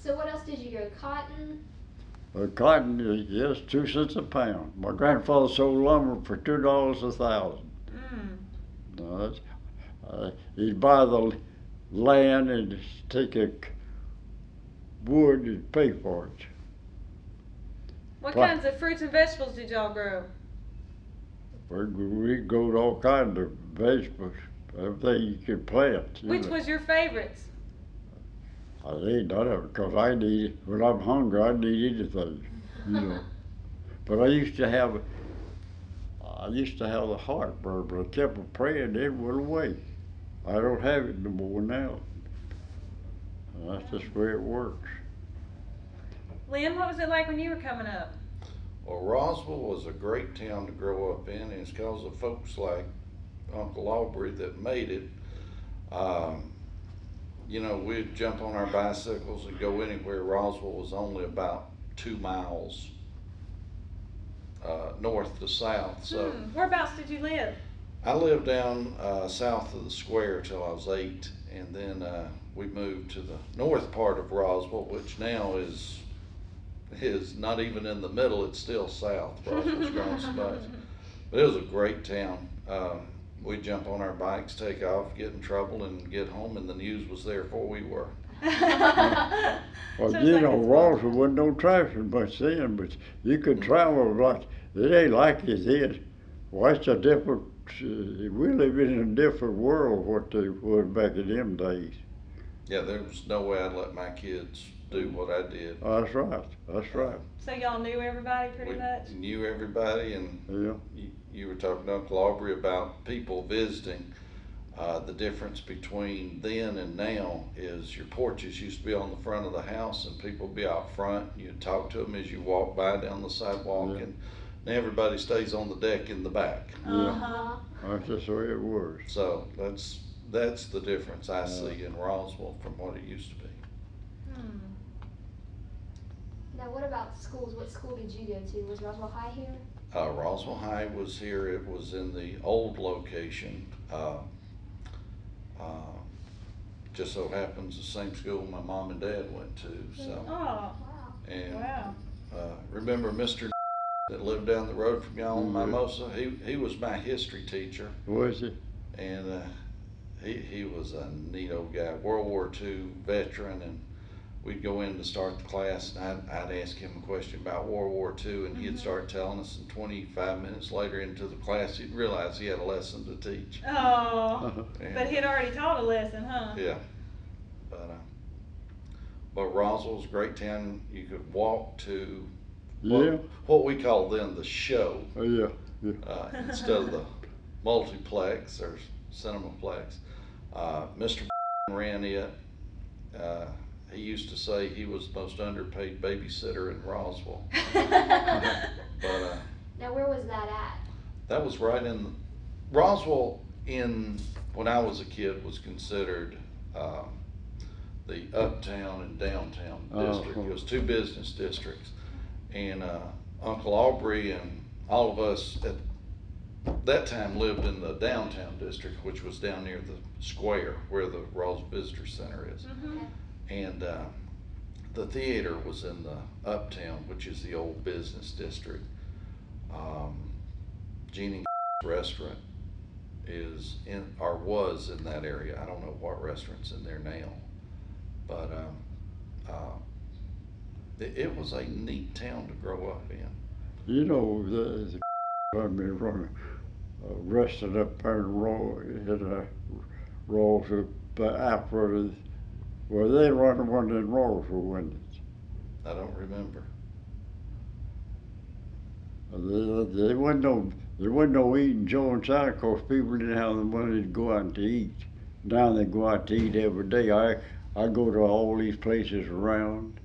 So what else did you grow? Cotton? Cotton, yes, 2 cents a pound. My grandfather sold lumber for $2 a thousand. No, he'd buy the land and take a wood and pay for it. What kinds of fruits and vegetables did y'all grow? We growed all kinds of vegetables, everything you could plant. Which was your favorites? I ain't none of it, because I need, when I'm hungry, I need anything, But I used to have the heartburn, but I kept on praying, it went away. I don't have it no more now. That's just the way it works. Lynn, what was it like when you were coming up? Well, Roswell was a great town to grow up in, and it's because of folks like Uncle Aubrey that made it. We'd jump on our bicycles and go anywhere. Roswell was only about 2 miles north to south. So whereabouts did you live? I lived down south of the square till I was 8, and then we moved to the north part of Roswell, which now is not even in the middle, it's still south. Roswell's grown so much. But it was a great town. We'd jump on our bikes, take off, get in trouble, and get home, and the news was there before we were. Well, Roswell wasn't no traffic much then, but you could travel like, it ain't like it is. Well, it's a different, we live in a different world what they was back in them days. Yeah, there was no way I'd let my kids do what I did. That's right. So y'all knew everybody pretty much? We knew everybody, and yeah. You were talking to Uncle Aubrey about people visiting. The difference between then and now is your porches used to be on the front of the house, and people would be out front. You'd talk to them as you walk by down the sidewalk, and now everybody stays on the deck in the back. Yeah, that's just the way it was. So that's the difference I see in Roswell from what it used to be. Now what about schools? What school did you go to? Was Roswell High here? Roswell High was here. It was in the old location. Just so happens the same school my mom and dad went to. So. Oh, wow. And remember Mr. that lived down the road from y'all in Mimosa? He was my history teacher. Was he? And he was a neat old guy, World War II veteran, and we'd go in to start the class, and I'd ask him a question about World War II, and he'd start telling us, and 25 minutes later into the class, he'd realize he had a lesson to teach. Oh, but he'd already taught a lesson, huh? Yeah, but Roswell's a great town. You could walk to what we call then the show. Instead of the multiplex or cinemaplex. Mr. ran it. He used to say he was the most underpaid babysitter in Roswell. Now where was that at? That was right in Roswell. When I was a kid, was considered the uptown and downtown district. It was 2 business districts, and Uncle Aubrey and all of us at that time lived in the downtown district, which was down near the square where the Roswell Visitor Center is. And the theater was in the uptown, which is the old business district. Jeannie's restaurant is was in that area. I don't know what restaurant's in there now, but it was a neat town to grow up in. I've been running rested up there in Roswell, after they run one in Roswell, wasn't it? I don't remember. There wasn't no eating Joe inside, because people didn't have the money to go out to eat. Now they go out to eat every day. I go to all these places around.